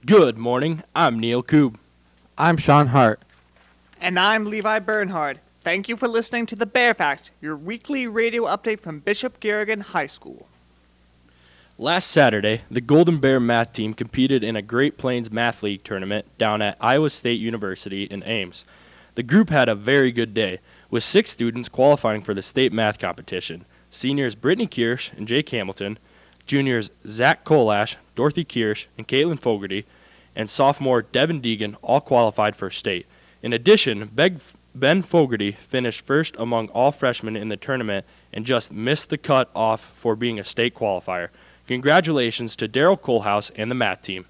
Good morning. I'm Neil Koob. I'm Sean Hart. And I'm Levi Bernhard. Thank you for listening to the Bear Facts, your weekly radio update from Bishop Garrigan High School. Last Saturday, the Golden Bear math team competed in a Great Plains Math League tournament down at Iowa State University in Ames. The group had a very good day, with 6 students qualifying for the state math competition. Seniors Brittany Kirsch and Jake Hamilton, juniors Zach Kolash, Dorothy Kirsch, and Caitlin Fogarty, and sophomore Devin Deegan all qualified for state. In addition, Ben Fogarty finished first among all freshmen in the tournament and just missed the cut off for being a state qualifier. Congratulations to Daryl Kohlhaus and the math team.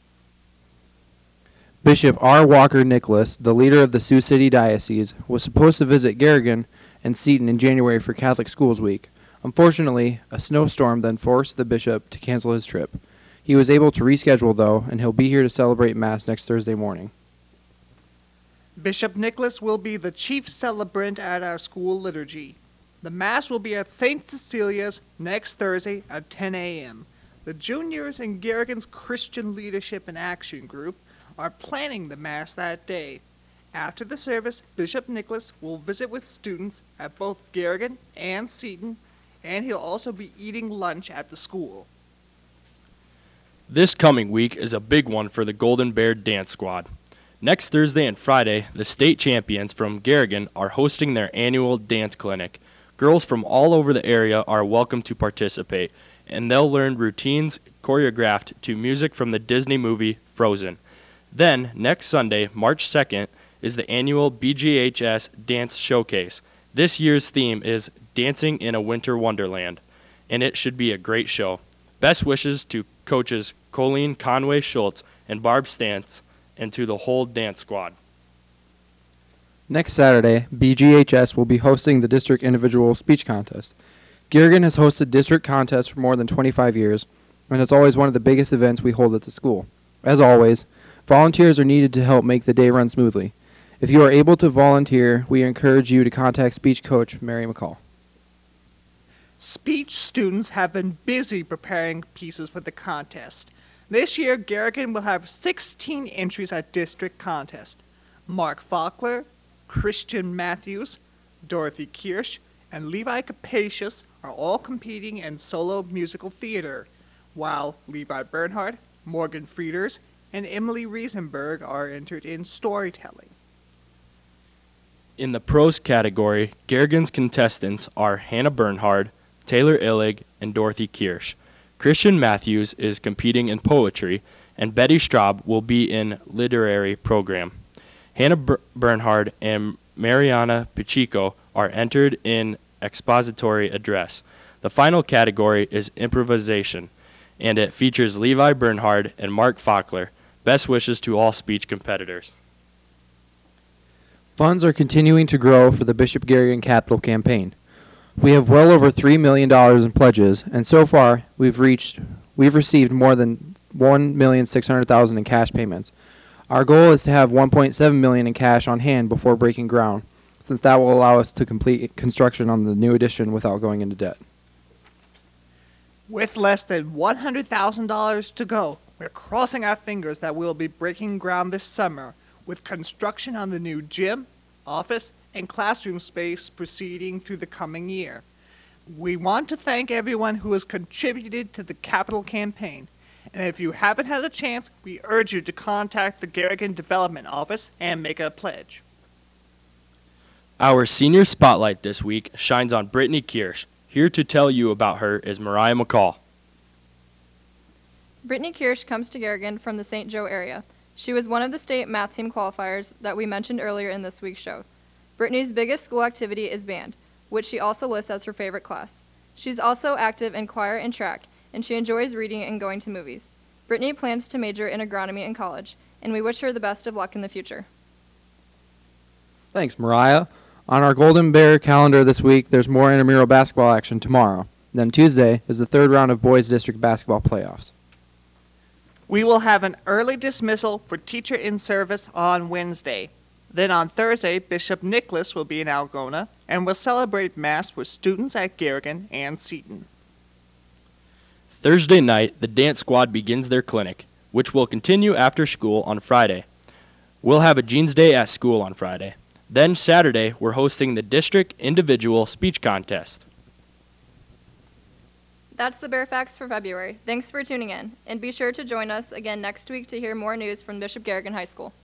Bishop R. Walker Nicholas, the leader of the Sioux City Diocese, was supposed to visit Garrigan and Seton in January for Catholic Schools Week. Unfortunately, a snowstorm then forced the bishop to cancel his trip. He was able to reschedule, though, and he'll be here to celebrate Mass next Thursday morning. Bishop Nicholas will be the chief celebrant at our school liturgy. The Mass will be at St. Cecilia's next Thursday at 10 a.m. The juniors in Garrigan's Christian Leadership and Action Group are planning the Mass that day. After the service, Bishop Nicholas will visit with students at both Garrigan and Seton, and he'll also be eating lunch at the school. This coming week is a big one for the Golden Bear Dance Squad. Next Thursday and Friday, the state champions from Garrigan are hosting their annual dance clinic. Girls from all over the area are welcome to participate, and they'll learn routines choreographed to music from the Disney movie Frozen. Then, next Sunday, March 2nd, is the annual BGHS Dance Showcase. This year's theme is Dancing in a Winter Wonderland, and it should be a great show. Best wishes to coaches Colleen Conway Schultz and Barb Stantz, and to the whole dance squad. Next Saturday, BGHS will be hosting the district individual speech contest. Garrigan has hosted district contests for more than 25 years, and it's always one of the biggest events we hold at the school. As always, volunteers are needed to help make the day run smoothly. If you are able to volunteer, we encourage you to contact speech coach Mary McCall. Speech students have been busy preparing pieces for the contest. This year, Garrigan will have 16 entries at district contest. Mark Faulkner, Christian Matthews, Dorothy Kirsch, and Levi Capacious are all competing in solo musical theater, while Levi Bernhard, Morgan Frieders, and Emily Riesenberg are entered in storytelling. In the pros category, Garrigan's contestants are Hannah Bernhard, Taylor Illig, and Dorothy Kirsch. Christian Matthews is competing in poetry, and Betty Straub will be in literary program. Hannah Bernhard and Mariana Pacheco are entered in expository address. The final category is improvisation, and it features Levi Bernhard and Mark Faulkner. Best wishes to all speech competitors. Funds are continuing to grow for the Bishop Garrigan Capital Campaign. We have well over $3 million in pledges, and so far we've received more than $1,600,000 in cash payments. Our goal is to have $1.7 million in cash on hand before breaking ground, since that will allow us to complete construction on the new addition without going into debt. With less than $100,000 to go, we're crossing our fingers that we'll be breaking ground this summer, with construction on the new gym, office, and classroom space proceeding through the coming year. We want to thank everyone who has contributed to the capital campaign, and if you haven't had a chance, we urge you to contact the Garrigan Development Office and make a pledge. Our senior spotlight this week shines on Brittany Kirsch. Here to tell you about her is Mariah McCall. Brittany Kirsch comes to Garrigan from the St. Joe area. She was one of the state math team qualifiers that we mentioned earlier in this week's show. Brittany's biggest school activity is band, which she also lists as her favorite class. She's also active in choir and track, and she enjoys reading and going to movies. Brittany plans to major in agronomy in college, and we wish her the best of luck in the future. Thanks, Mariah. On our Golden Bear calendar this week, there's more intramural basketball action tomorrow. Then Tuesday is the third round of boys district basketball playoffs. We will have an early dismissal for teacher in service on Wednesday. Then on Thursday, Bishop Nicholas will be in Algona and will celebrate Mass with students at Garrigan and Seton. Thursday night, the dance squad begins their clinic. which will continue after school on Friday. We'll have a Jeans Day at school on Friday. Then Saturday, we're hosting the district individual speech contest. That's the Bear Facts for February. Thanks for tuning in, and be sure to join us again next week to hear more news from Bishop Garrigan High School.